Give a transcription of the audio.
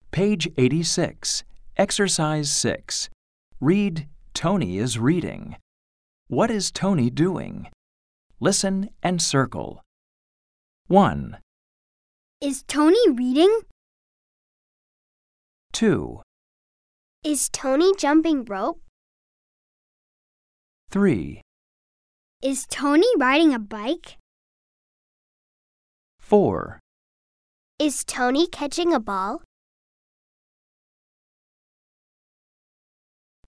Page 86, Exercise 6. Read, Tony is reading. What is Tony doing? Listen and circle. 1, Is Tony reading? 2, Is Tony jumping rope? 3, Is Tony riding a bike? 4, Is Tony catching a ball?